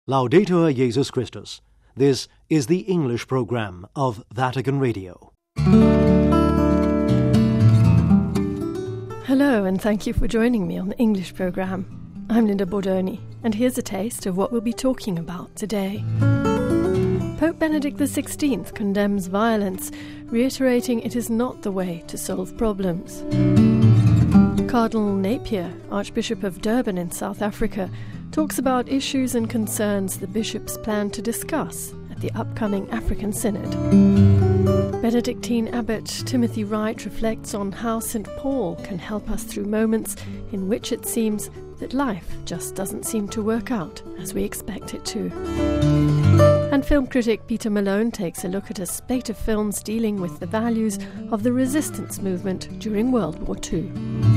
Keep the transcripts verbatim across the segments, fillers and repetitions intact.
Laudetur Jesus Christus. This is the English program of Vatican Radio. Hello, and thank you for joining me on the English program. I'm Linda Bordoni, and here's a taste of what we'll be talking about today. Pope Benedict the sixteenth condemns violence, reiterating it is not the way to solve problems. Cardinal Napier, Archbishop of Durban in South Africa, talks about issues and concerns the bishops plan to discuss at the upcoming African Synod. Benedictine Abbot Timothy Wright reflects on how Saint Paul can help us through moments in which it seems that life just doesn't seem to work out as we expect it to. And film critic Peter Malone takes a look at a spate of films dealing with the values of the resistance movement during World War Two.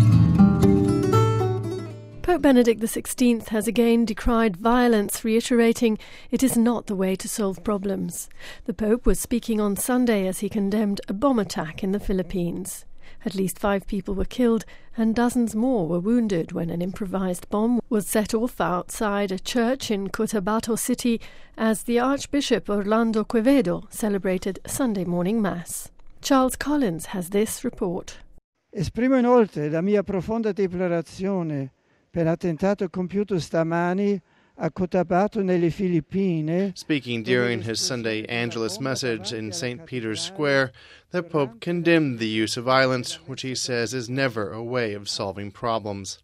Pope Benedict the sixteenth has again decried violence, reiterating it is not the way to solve problems. The Pope was speaking on Sunday as he condemned a bomb attack in the Philippines. At least five people were killed and dozens more were wounded when an improvised bomb was set off outside a church in Cotabato City as the Archbishop Orlando Quevedo celebrated Sunday morning Mass. Charles Collins has this report. Esprimo inoltre la mia profonda deplorazione per l'attentato compiuto stamani a Cotabato nelle Filippine. Speaking during his Sunday Angelus message in Saint Peter's Square, the Pope condemned the use of violence, which he says is never a way of solving problems.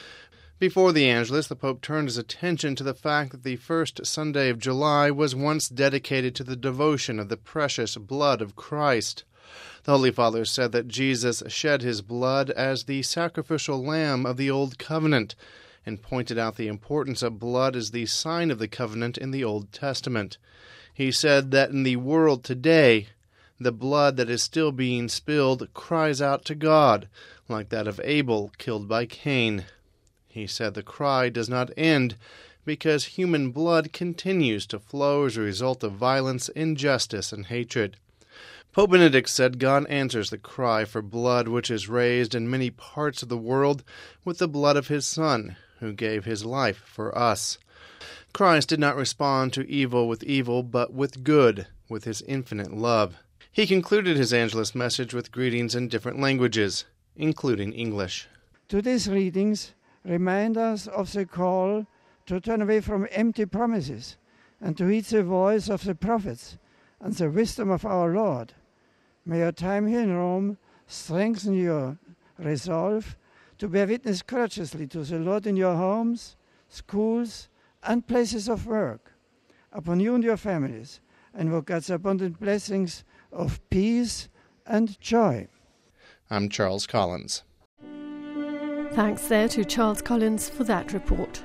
Before the Angelus, the Pope turned his attention to the fact that the first Sunday of July was once dedicated to the devotion of the precious blood of Christ. The Holy Father said that Jesus shed his blood as the sacrificial lamb of the Old Covenant, and pointed out the importance of blood as the sign of the covenant in the Old Testament. He said that in the world today, the blood that is still being spilled cries out to God, like that of Abel killed by Cain. He said the cry does not end because human blood continues to flow as a result of violence, injustice, and hatred. Pope Benedict said God answers the cry for blood which is raised in many parts of the world with the blood of his Son, who gave his life for us. Christ did not respond to evil with evil, but with good, with his infinite love. He concluded his Angelus message with greetings in different languages, including English. Today's readings remind us of the call to turn away from empty promises and to heed the voice of the prophets and the wisdom of our Lord. May your time here in Rome strengthen your resolve to bear witness courageously to the Lord in your homes, schools, and places of work, upon you and your families, and invoke God's abundant blessings of peace and joy. I'm Charles Collins. Thanks there to Charles Collins for that report.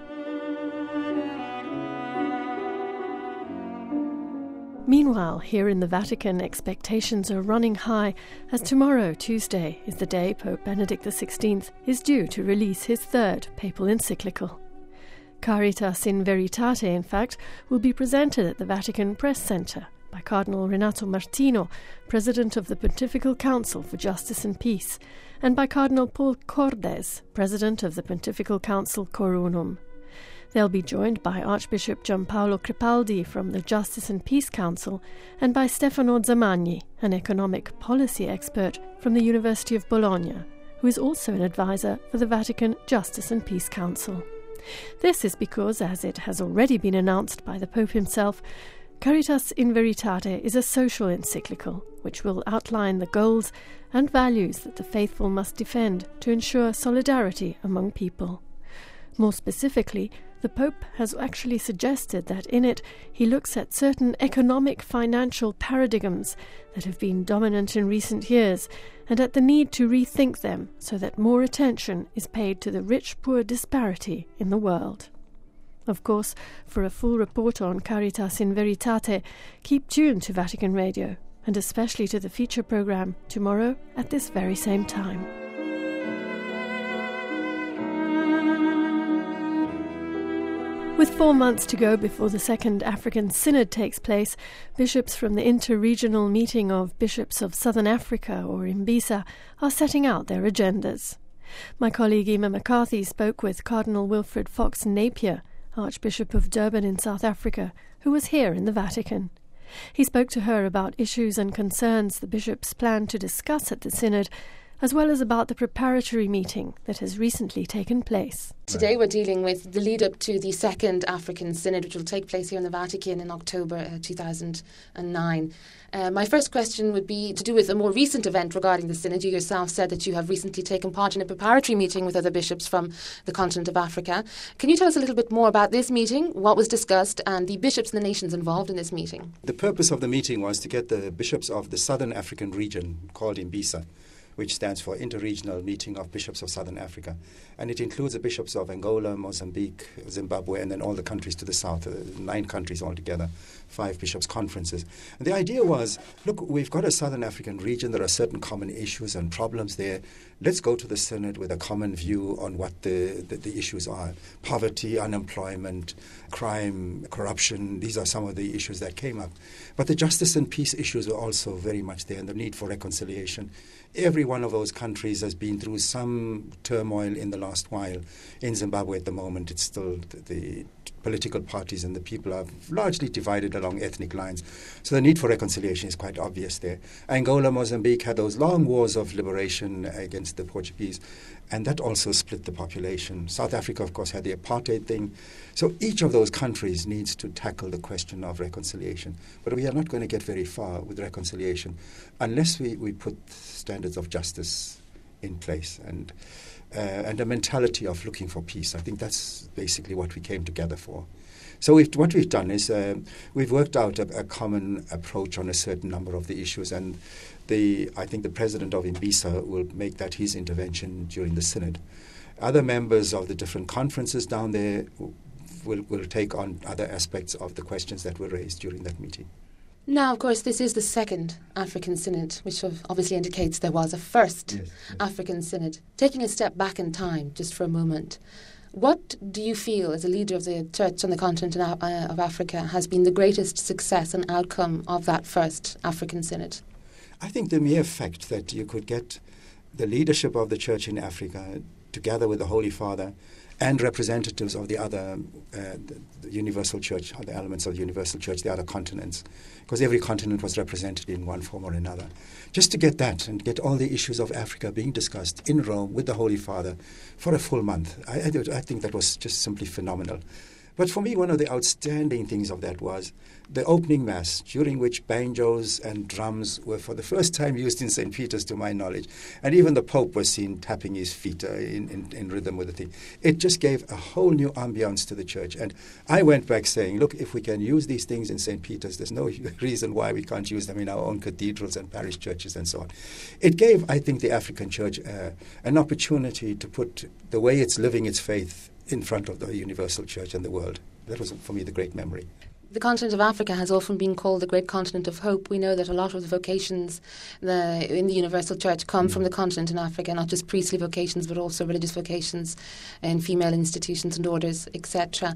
Meanwhile, here in the Vatican, expectations are running high as tomorrow, Tuesday, is the day Pope Benedict the sixteenth is due to release his third papal encyclical. Caritas in Veritate, in fact, will be presented at the Vatican Press Center by Cardinal Renato Martino, President of the Pontifical Council for Justice and Peace, and by Cardinal Paul Cordes, President of the Pontifical Council Corunum. They'll be joined by Archbishop Giampaolo Crepaldi from the Justice and Peace Council and by Stefano Zamagni, an economic policy expert from the University of Bologna, who is also an advisor for the Vatican Justice and Peace Council. This is because, as it has already been announced by the Pope himself, Caritas in Veritate is a social encyclical which will outline the goals and values that the faithful must defend to ensure solidarity among people. More specifically, the Pope has actually suggested that in it he looks at certain economic financial paradigms that have been dominant in recent years and at the need to rethink them so that more attention is paid to the rich-poor disparity in the world. Of course, for a full report on Caritas in Veritate, keep tuned to Vatican Radio and especially to the feature programme tomorrow at this very same time. With four months to go before the Second African Synod takes place, bishops from the Inter-Regional Meeting of Bishops of Southern Africa, or IMBISA, are setting out their agendas. My colleague Emma McCarthy spoke with Cardinal Wilfred Fox Napier, Archbishop of Durban in South Africa, who was here in the Vatican. He spoke to her about issues and concerns the bishops plan to discuss at the Synod, as well as about the preparatory meeting that has recently taken place. Today we're dealing with the lead-up to the Second African Synod, which will take place here in the Vatican in October uh, two thousand nine. Uh, my first question would be to do with a more recent event regarding the Synod. You yourself said that you have recently taken part in a preparatory meeting with other bishops from the continent of Africa. Can you tell us a little bit more about this meeting, what was discussed, and the bishops and the nations involved in this meeting? The purpose of the meeting was to get the bishops of the Southern African region, called IMBISA, which stands for Interregional Meeting of Bishops of Southern Africa. And it includes the bishops of Angola, Mozambique, Zimbabwe, and then all the countries to the south, uh, nine countries altogether, five bishops' conferences. And the idea was, look, we've got a Southern African region, there are certain common issues and problems there. Let's go to the Synod with a common view on what the, the, the issues are. Poverty, unemployment, crime, corruption, these are some of the issues that came up. But the justice and peace issues were also very much there, and the need for reconciliation. Every one of those countries has been through some turmoil in the last while. In Zimbabwe at the moment, it's still the, the political parties and the people are largely divided along ethnic lines. So the need for reconciliation is quite obvious there. Angola, Mozambique had those long wars of liberation against the Portuguese, and that also split the population. South Africa, of course, had the apartheid thing. So each of those countries needs to tackle the question of reconciliation. But we are not going to get very far with reconciliation unless we, we put standards of justice in place and uh, and a mentality of looking for peace. I think that's basically what we came together for. So we've, what we've done is uh, we've worked out a, a common approach on a certain number of the issues, and the I think the president of IMBISA will make that his intervention during the Synod. Other members of the different conferences down there will, will take on other aspects of the questions that were raised during that meeting. Now, of course, this is the Second African Synod, which obviously indicates there was a first yes, yes. African Synod. Taking a step back in time, just for a moment, what do you feel, as a leader of the Church on the continent of Africa, has been the greatest success and outcome of that first African Synod? I think the mere fact that you could get the leadership of the Church in Africa together with the Holy Father and representatives of the other uh, the Universal Church, other elements of the Universal Church, the other continents, because every continent was represented in one form or another. Just to get that and get all the issues of Africa being discussed in Rome with the Holy Father for a full month, I, I, I think that was just simply phenomenal. But for me, one of the outstanding things of that was the opening Mass, during which banjos and drums were for the first time used in Saint Peter's, to my knowledge. And even the Pope was seen tapping his feet uh, in, in, in rhythm with the thing. It just gave a whole new ambiance to the church. And I went back saying, look, if we can use these things in Saint Peter's, there's no reason why we can't use them in our own cathedrals and parish churches and so on. It gave, I think, the African Church uh, an opportunity to put the way it's living its faith in front of the Universal Church and the world. That was, for me, the great memory. The continent of Africa has often been called the great continent of hope. We know that a lot of the vocations the, in the Universal Church come mm. from the continent in Africa, not just priestly vocations, but also religious vocations in female institutions and orders, et cetera.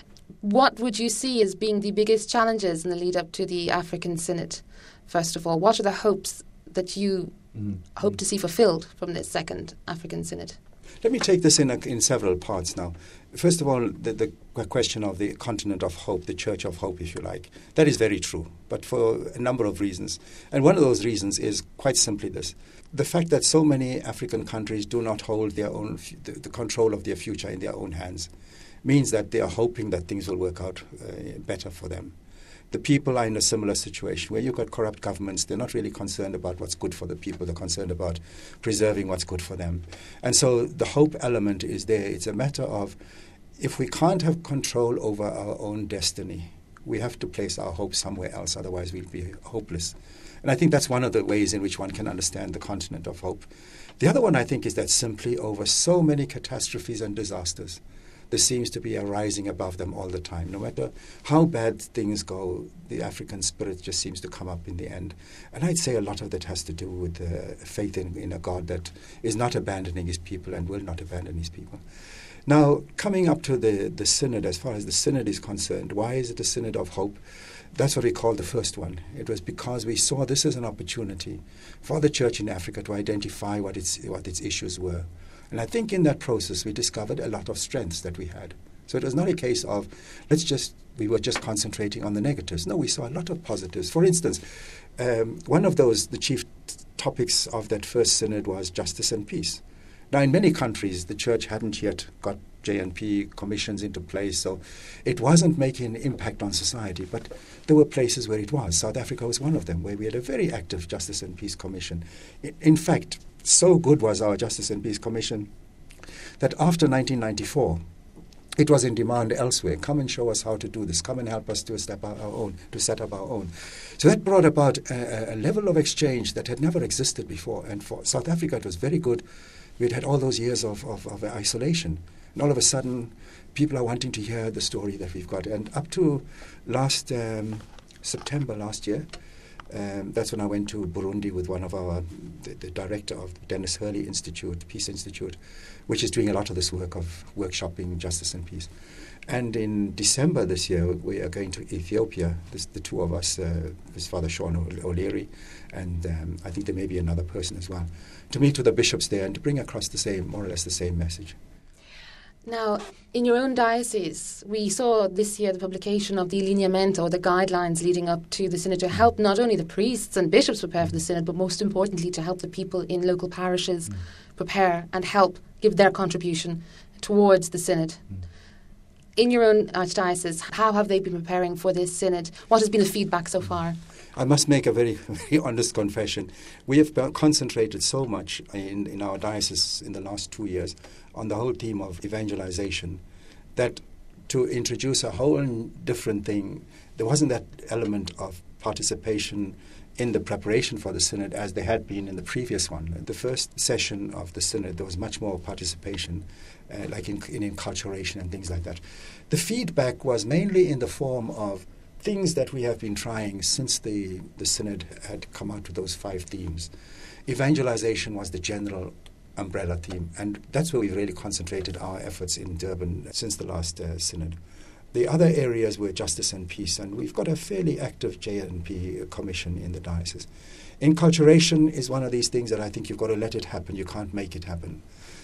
What would you see as being the biggest challenges in the lead-up to the African Synod? First of all, what are the hopes that you mm. hope to see fulfilled from this second African Synod? Let me take this in a, in several parts now. First of all, the, the question of the continent of hope, the Church of Hope, if you like. That is very true, but for a number of reasons. And one of those reasons is quite simply this. The fact that so many African countries do not hold their own the, the control of their future in their own hands means that they are hoping that things will work out uh, better for them. The people are in a similar situation where you've got corrupt governments. They're not really concerned about what's good for the people. They're concerned about preserving what's good for them. And so the hope element is there. It's a matter of, if we can't have control over our own destiny, we have to place our hope somewhere else. Otherwise, we'll be hopeless. And I think that's one of the ways in which one can understand the continent of hope. The other one, I think, is that simply over so many catastrophes and disasters, there seems to be a rising above them all the time. No matter how bad things go, the African spirit just seems to come up in the end. And I'd say a lot of that has to do with uh, faith in, in a God that is not abandoning his people and will not abandon his people. Now, coming up to the, the Synod, as far as the Synod is concerned, why is it a Synod of hope? That's what we called the first one. It was because we saw this as an opportunity for the Church in Africa to identify what its, what its issues were. And I think in that process we discovered a lot of strengths that we had. So it was not a case of, let's just, we were just concentrating on the negatives. No, we saw a lot of positives. For instance, um, one of those, the chief t- topics of that first synod was justice and peace. Now, in many countries, the church hadn't yet got J N P commissions into place, so it wasn't making an impact on society. But there were places where it was. South Africa was one of them, where we had a very active Justice and Peace Commission. In, in fact, so good was our Justice and Peace Commission that after nineteen ninety-four, it was in demand elsewhere. Come and show us how to do this. Come and help us to step our own, to set up our own. So that brought about a, a level of exchange that had never existed before. And for South Africa, it was very good. We'd had all those years of, of, of isolation. And all of a sudden, people are wanting to hear the story that we've got. And up to last um, September last year, um, that's when I went to Burundi with one of our, the, the director of the Dennis Hurley Institute, Peace Institute, which is doing a lot of this work of workshopping justice and peace. And in December this year, we are going to Ethiopia, this, the two of us, uh, this Father Sean O'Leary, and um, I think there may be another person as well, to meet with the bishops there and to bring across the same, more or less the same message. Now, in your own diocese, we saw this year the publication of the lineamento, or the guidelines leading up to the synod, to help not only the priests and bishops prepare for the synod, but most importantly to help the people in local parishes mm. prepare and help give their contribution towards the synod. Mm. In your own archdiocese, how have they been preparing for this synod? What has been the feedback so far? I must make a very, very honest confession. We have concentrated so much in, in our diocese in the last two years on the whole theme of evangelization that to introduce a whole different thing, there wasn't that element of participation in the preparation for the synod as there had been in the previous one. The first session of the synod, there was much more participation, uh, like in, in enculturation and things like that. The feedback was mainly in the form of things that we have been trying since the, the synod had come out with those five themes. Evangelization was the general umbrella theme, and that's where we've really concentrated our efforts in Durban since the last uh, synod. The other areas were justice and peace, and we've got a fairly active J N P commission in the diocese. Enculturation is one of these things that I think you've got to let it happen. You can't make it happen.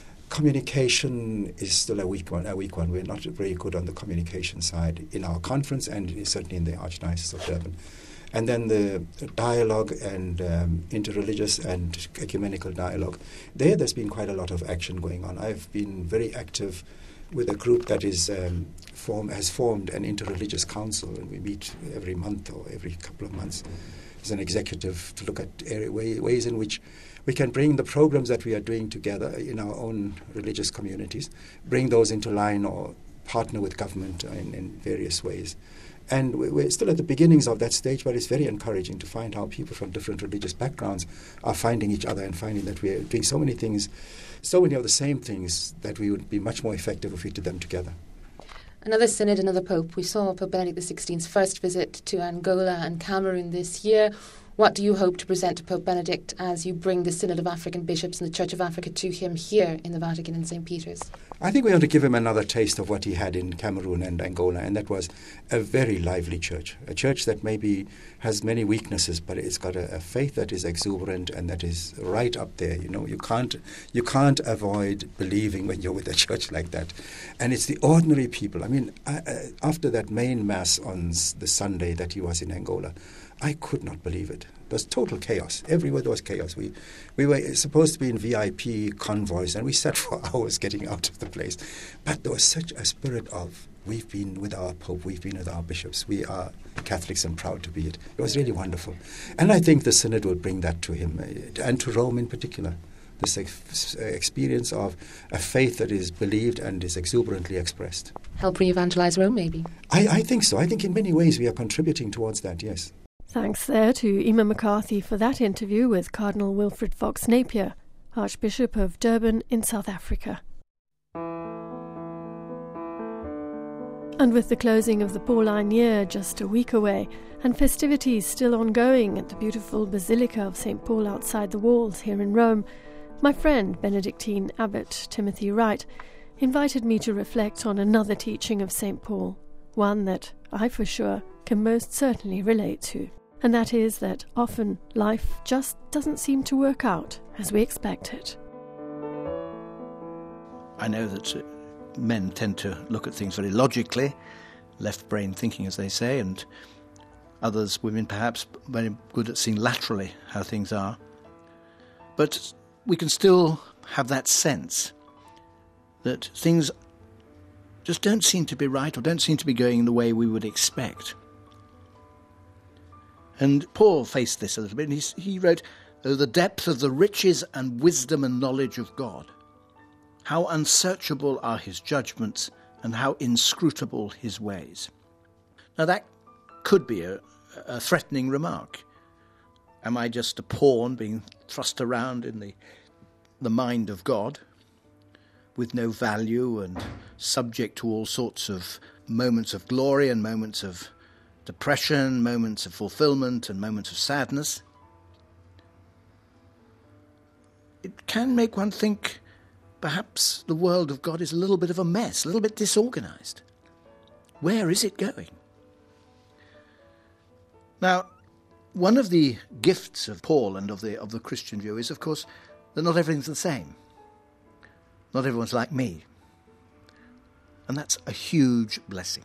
Communication is still a weak one. A weak one. We're not very good on the communication side in our conference, and certainly in the Archdiocese of Durban. And then the dialogue and um, interreligious and ecumenical dialogue. There, there's been quite a lot of action going on. I've been very active with a group that is um, form, has formed an interreligious council, and we meet every month or every couple of months as an executive to look at area, way, ways in which we can bring the programs that we are doing together in our own religious communities, bring those into line or partner with government in, in various ways. And we're still at the beginnings of that stage, but it's very encouraging to find how people from different religious backgrounds are finding each other and finding that we're doing so many things, so many of the same things, that we would be much more effective if we did them together. Another synod, another pope. We saw Pope Benedict the sixteenth's first visit to Angola and Cameroon this year. What do you hope to present to Pope Benedict as you bring the Synod of African Bishops and the Church of Africa to him here in the Vatican in Saint Peter's? I think we ought to give him another taste of what he had in Cameroon and Angola, and that was a very lively church, a church that maybe has many weaknesses, but it's got a, a faith that is exuberant and that is right up there. You know, you can't you can't avoid believing when you're with a church like that. And it's the ordinary people. I mean, I, uh, after that main mass on s- the Sunday that he was in Angola, I could not believe it. It was total chaos. Everywhere there was chaos. We we were supposed to be in V I P convoys, and we sat for hours getting out of the place. But there was such a spirit of, we've been with our Pope, we've been with our bishops, we are Catholics and proud to be it. It was really wonderful. And I think the Synod will bring that to him, and to Rome in particular. This ex- experience of a faith that is believed and is exuberantly expressed. Help re-evangelize Rome, maybe? I, I think so. I think in many ways we are contributing towards that, yes. Thanks there to Emma McCarthy for that interview with Cardinal Wilfred Fox Napier, Archbishop of Durban in South Africa. And with the closing of the Pauline year just a week away, and festivities still ongoing at the beautiful Basilica of Saint Paul outside the walls here in Rome, my friend Benedictine Abbot Timothy Wright invited me to reflect on another teaching of Saint Paul, one that I for sure can most certainly relate to. And that is that often life just doesn't seem to work out as we expect it. I know that men tend to look at things very logically, left-brain thinking, as they say, and others, women perhaps, very good at seeing laterally how things are. But we can still have that sense that things just don't seem to be right or don't seem to be going the way we would expect. And Paul faced this a little bit, and he, he wrote, "Oh, the depth of the riches and wisdom and knowledge of God! How unsearchable are his judgments, and how inscrutable his ways." Now that could be a, a threatening remark. Am I just a pawn being thrust around in the, the mind of God, with no value and subject to all sorts of moments of glory and moments of depression, moments of fulfillment and moments of sadness? It can make one think perhaps the world of God is a little bit of a mess, a little bit disorganized. Where is it going? Now, one of the gifts of Paul and of the of the Christian view is, of course, that not everything's the same. Not everyone's like me. And that's a huge blessing.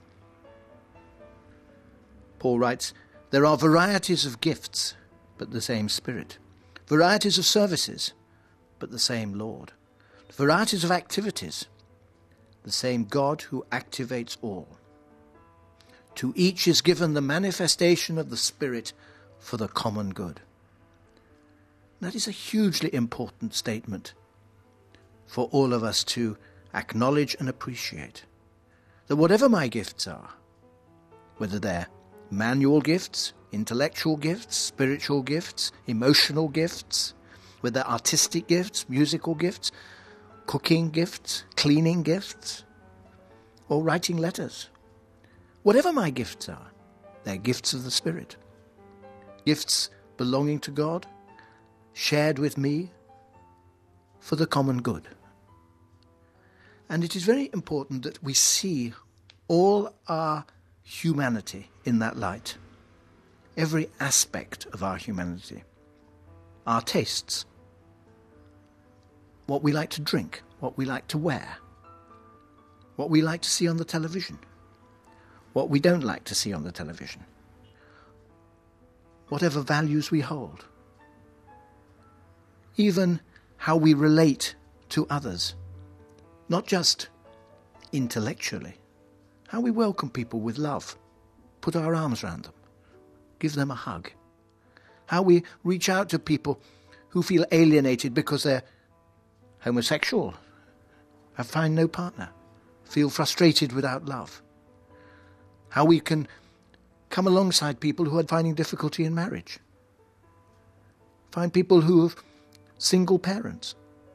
Paul writes, "There are varieties of gifts, but the same Spirit. Varieties of services, but the same Lord. Varieties of activities, the same God who activates all. To each is given the manifestation of the Spirit for the common good." That is a hugely important statement for all of us to acknowledge and appreciate. That whatever my gifts are, whether they're manual gifts, intellectual gifts, spiritual gifts, emotional gifts, whether artistic gifts, musical gifts, cooking gifts, cleaning gifts, or writing letters. Whatever my gifts are, they're gifts of the Spirit. Gifts belonging to God, shared with me for the common good. And it is very important that we see all our humanity in that light. Every aspect of our humanity. Our tastes. What we like to drink, what we like to wear, what we like to see on the television, what we don't like to see on the television, whatever values we hold, even how we relate to others, not just intellectually, how we welcome people with love, put our arms around them, give them a hug, how we reach out to people who feel alienated because they're homosexual, have found no partner, feel frustrated without love. How we can come alongside people who are finding difficulty in marriage. Find people who have single parents,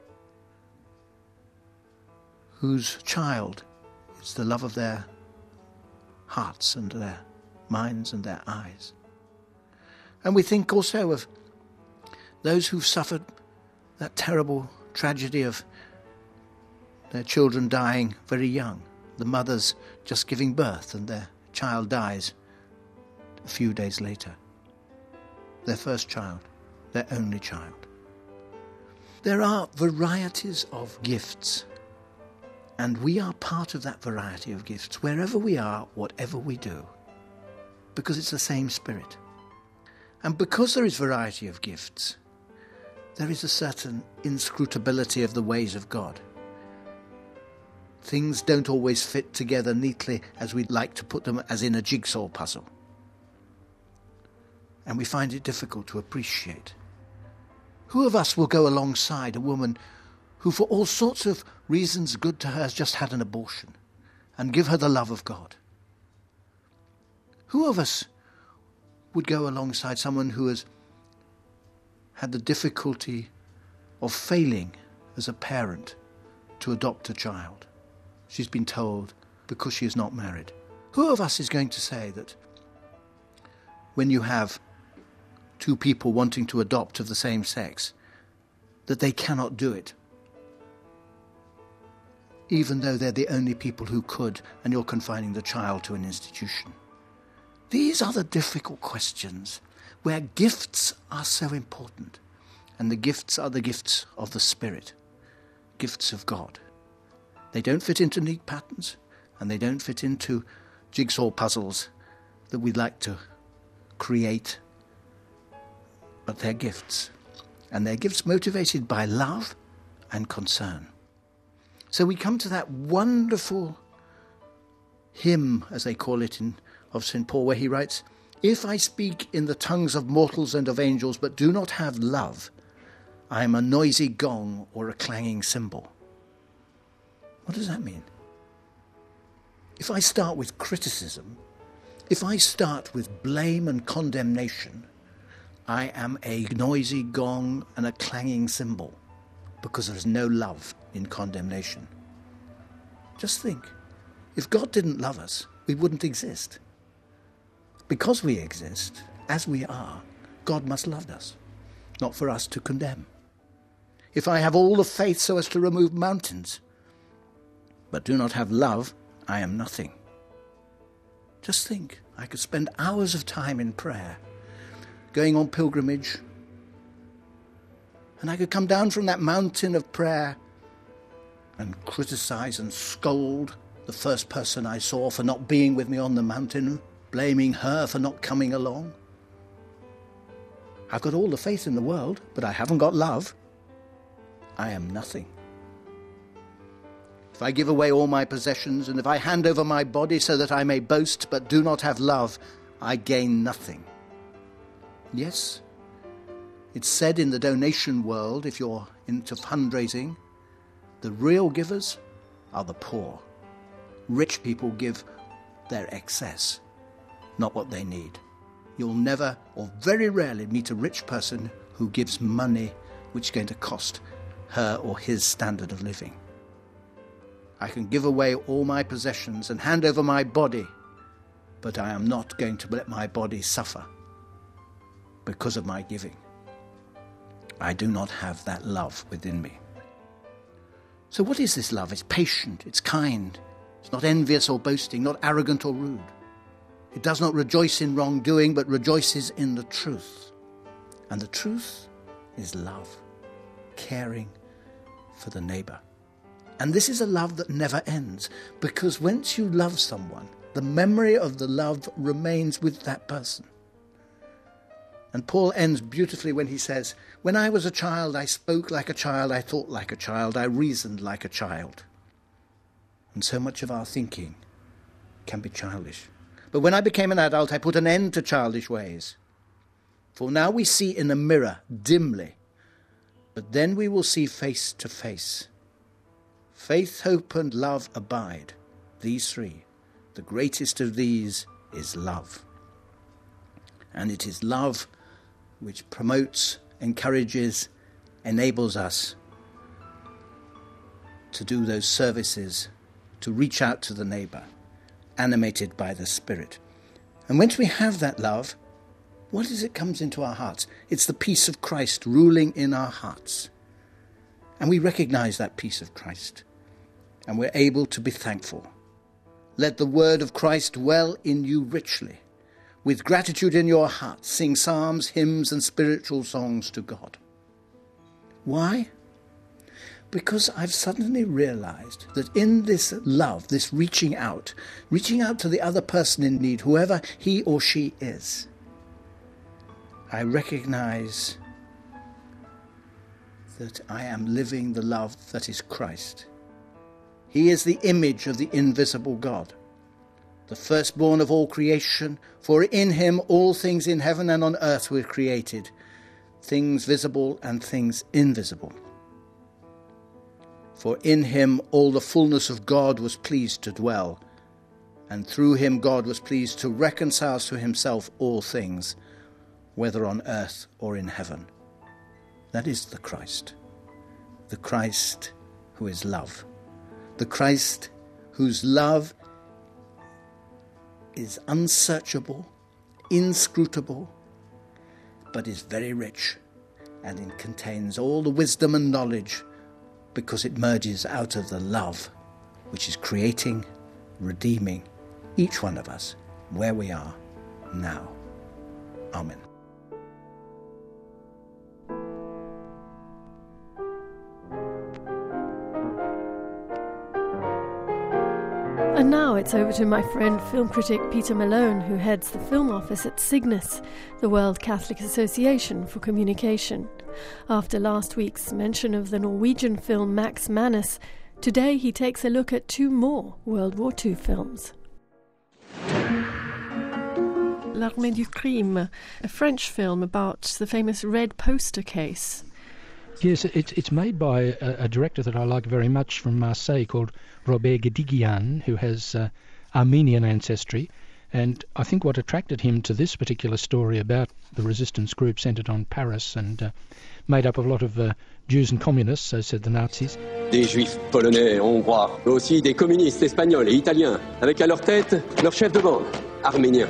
whose child is the love of their hearts and their minds and their eyes. And we think also of those who've suffered that terrible tragedy of their children dying very young, the mothers just giving birth and their child dies a few days later. Their first child, their only child. There are varieties of gifts, and we are part of that variety of gifts, wherever we are, whatever we do, because it's the same Spirit. And because there is variety of gifts, there is a certain inscrutability of the ways of God. Things don't always fit together neatly as we'd like to put them, as in a jigsaw puzzle. And we find it difficult to appreciate. Who of us will go alongside a woman who, for all sorts of reasons good to her, has just had an abortion and give her the love of God? Who of us would go alongside someone who has had the difficulty of failing as a parent to adopt a child? She's been told because she is not married. Who of us is going to say that when you have two people wanting to adopt of the same sex, that they cannot do it, even though they're the only people who could, and you're confining the child to an institution? These are the difficult questions where gifts are so important, and the gifts are the gifts of the Spirit, gifts of God. They don't fit into neat patterns, and they don't fit into jigsaw puzzles that we'd like to create. But they're gifts, and they're gifts motivated by love and concern. So we come to that wonderful hymn, as they call it, in, of Saint Paul, where he writes, "If I speak in the tongues of mortals and of angels, but do not have love, I am a noisy gong or a clanging cymbal." What does that mean? If I start with criticism, if I start with blame and condemnation, I am a noisy gong and a clanging cymbal, because there's no love in condemnation. Just think, if God didn't love us, we wouldn't exist. Because we exist, as we are, God must love us, not for us to condemn. If I have all the faith so as to remove mountains, but do not have love, I am nothing. Just think, I could spend hours of time in prayer, going on pilgrimage, and I could come down from that mountain of prayer and criticize and scold the first person I saw for not being with me on the mountain, blaming her for not coming along. I've got all the faith in the world, but I haven't got love. I am nothing. If I give away all my possessions, and if I hand over my body so that I may boast, but do not have love, I gain nothing. Yes, it's said in the donation world, if you're into fundraising, the real givers are the poor. Rich people give their excess, not what they need. You'll never, or very rarely, meet a rich person who gives money which is going to cost her or his standard of living. I can give away all my possessions and hand over my body, but I am not going to let my body suffer because of my giving. I do not have that love within me. So what is this love? It's patient, it's kind, it's not envious or boasting, not arrogant or rude. It does not rejoice in wrongdoing, but rejoices in the truth. And the truth is love, caring for the neighbour. And this is a love that never ends, because once you love someone, the memory of the love remains with that person. And Paul ends beautifully when he says, "When I was a child, I spoke like a child, I thought like a child, I reasoned like a child." And so much of our thinking can be childish. But when I became an adult, I put an end to childish ways. For now we see in a mirror dimly, but then we will see face to face. Faith, hope, and love abide, these three. The greatest of these is love. And it is love which promotes, encourages, enables us to do those services, to reach out to the neighbour, animated by the Spirit. And once we have that love, what is it comes into our hearts? It's the peace of Christ ruling in our hearts. And we recognise that peace of Christ. And we're able to be thankful. Let the word of Christ dwell in you richly. With gratitude in your heart, sing psalms, hymns, and spiritual songs to God. Why? Because I've suddenly realized that in this love, this reaching out, reaching out to the other person in need, whoever he or she is, I recognize that I am living the love that is Christ. He is the image of the invisible God, the firstborn of all creation, for in him all things in heaven and on earth were created, things visible and things invisible. For in him all the fullness of God was pleased to dwell, and through him God was pleased to reconcile to himself all things, whether on earth or in heaven. That is the Christ, the Christ who is love, the Christ whose love is unsearchable, inscrutable, but is very rich, and it contains all the wisdom and knowledge, because it merges out of the love which is creating, redeeming each one of us where we are now. Amen. And now it's over to my friend film critic Peter Malone, who heads the film office at Cygnus, the World Catholic Association for Communication. After last week's mention of the Norwegian film Max Manus, today he takes a look at two more World War Two films. L'Armée du Crime, a French film about the famous Red Poster case. Yes, it, it's made by a, a director that I like very much from Marseille called Robert Guédiguian, who has uh, Armenian ancestry. And I think what attracted him to this particular story about the resistance group centred on Paris and uh, made up of a lot of uh, Jews and communists, so said the Nazis. Des Juifs polonais et hongrois, mais aussi des communistes espagnols et italiens, avec à leur tête leur chef de bande, arménien.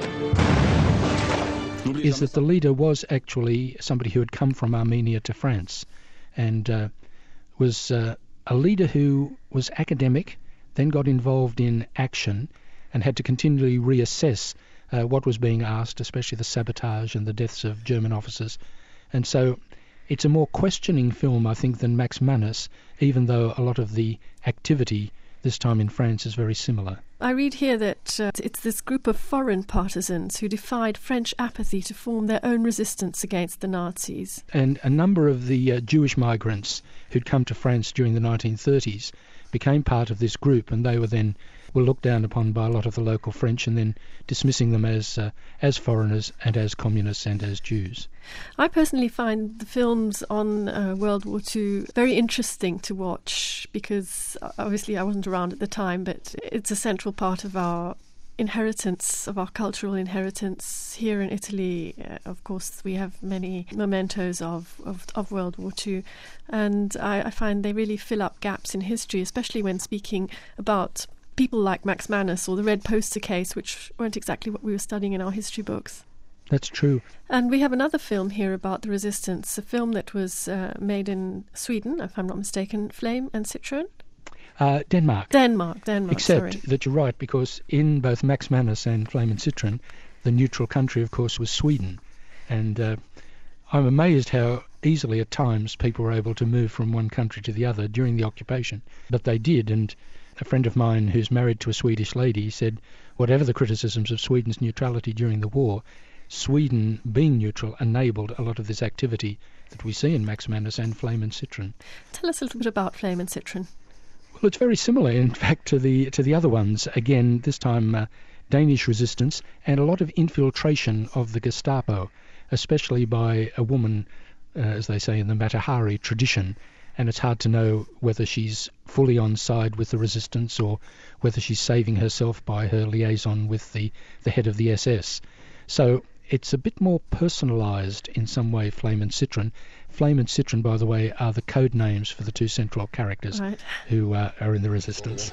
Is that the leader was actually somebody who had come from Armenia to France and uh, was uh, a leader who was academic, then got involved in action and had to continually reassess uh, what was being asked, especially the sabotage and the deaths of German officers. And so it's a more questioning film, I think, than Max Manus, even though a lot of the activity this time in France is very similar. I read here that uh, it's this group of foreign partisans who defied French apathy to form their own resistance against the Nazis. And a number of the uh, Jewish migrants who'd come to France during the nineteen thirties became part of this group, and they were then were looked down upon by a lot of the local French and then dismissing them as uh, as foreigners and as communists and as Jews. I personally find the films on uh, World War Two very interesting to watch because obviously I wasn't around at the time, but it's a central part of our inheritance, of our cultural inheritance. Here in Italy, uh, of course, we have many mementos of, of, of World War Two, and I, I find they really fill up gaps in history, especially when speaking about people like Max Manus or the Red Poster case, which weren't exactly what we were studying in our history books. That's true. And we have another film here about the resistance, a film that was uh, made in Sweden, if I'm not mistaken, Flame and Citron? Uh, Denmark. Denmark, Denmark, Except sorry. that you're right, because in both Max Manus and Flame and Citron, the neutral country, of course, was Sweden. And uh, I'm amazed how easily at times people were able to move from one country to the other during the occupation. But they did, and a friend of mine who's married to a Swedish lady said, whatever the criticisms of Sweden's neutrality during the war, Sweden, being neutral, enabled a lot of this activity that we see in Max Manus and Flame and Citron. Tell us a little bit about Flame and Citron. Well, it's very similar, in fact, to the to the other ones. Again, this time uh, Danish resistance and a lot of infiltration of the Gestapo, especially by a woman, uh, as they say in the Mata-Hari tradition. And it's hard to know whether she's fully on side with the resistance or whether she's saving herself by her liaison with the, the head of the S S. So it's a bit more personalised in some way, Flame and Citron. Flame and Citron, by the way, are the code names for the two central characters right. who uh, are in the resistance.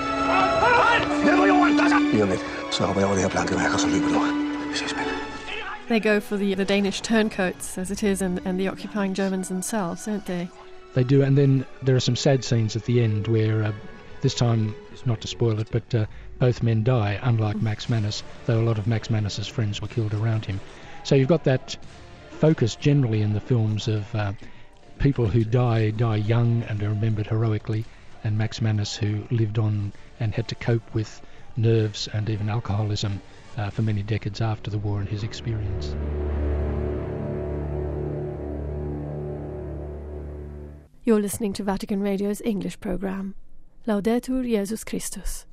They go for the, the Danish turncoats, as it is, and, and the occupying Germans themselves, don't they? They do, and then there are some sad scenes at the end where, uh, this time, not to spoil it, but uh, both men die, unlike Max Manus, though a lot of Max Manus's friends were killed around him. So you've got that focus generally in the films of uh, people who die, die young and are remembered heroically, and Max Manus who lived on and had to cope with nerves and even alcoholism uh, for many decades after the war and his experience. You're listening to Vatican Radio's English programme. Laudetur Jesus Christus.